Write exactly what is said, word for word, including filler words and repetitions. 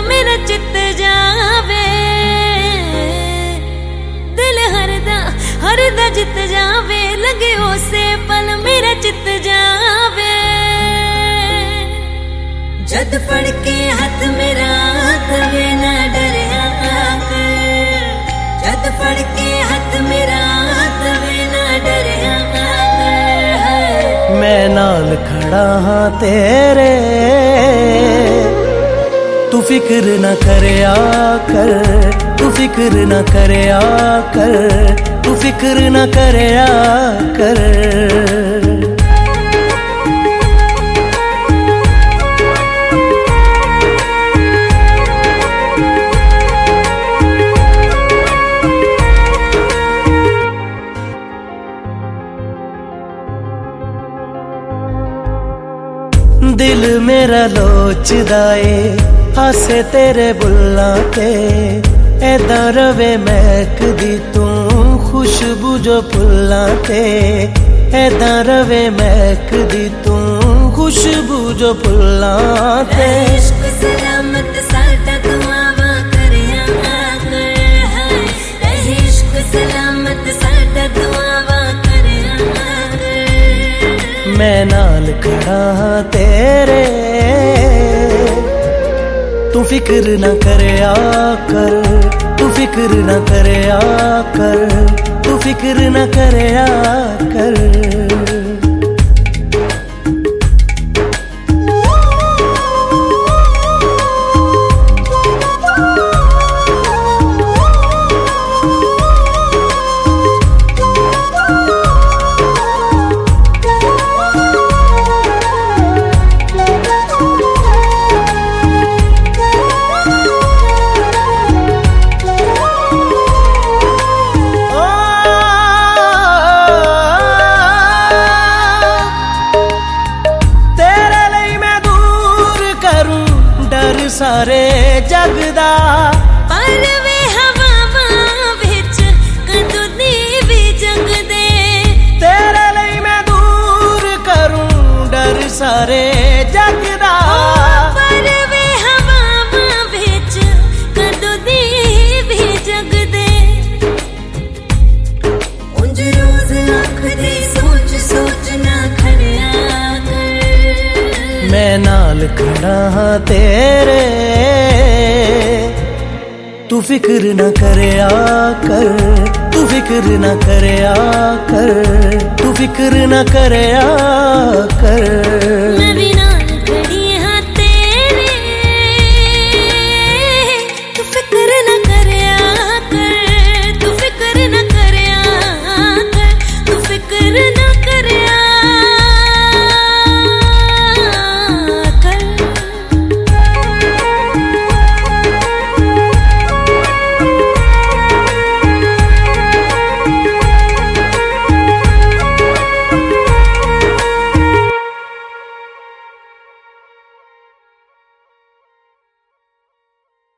मेरा चित जावे, दिल हरदा हरदा जित जावे, लगे उसे पल मेरा चित जावे। जद फड़ के हाथ मेरा तवे ना डरिया कर, जद फड़ के हाथ मेरा तवे ना डरिया कर। मैं नाल खड़ा हाँ तेरे, तू फिक्र न करया कर, तू फिक्र न करया कर, तू फिक्र न करया कर। दिल मेरा लोचदा ए हासे तेरे बुल्लां ते, ऐदा रवे महकदी तू खुशबू जो फुल्लां ते, ऐदा रवे महकदी तू खुशबू जो फुल्लां ते। इश्क सलामत साडा दुआवां करया कर, इश्क सलामत साडा दुआवां करया कर। मैं नाल खड़ा हाँ तेरे, तू फिक्र न करया कर, तू फिक्र न करया कर, तू फिक्र न करया कर। सारे जगदा पर वे हवावां विच कदों दी भी जगदे, तेरे लिए मैं दूर करूं डर सारे जगदा। पर वे हवावां विच कदों दी भी जगदे, उंज रोज आखदी सोच सोच ना खड़िया कर। मैं नाल खड़ा हाँ तेरे, तू फिक्र न करया कर, तू फिक्र न करया कर, तू फिक्र न करया कर।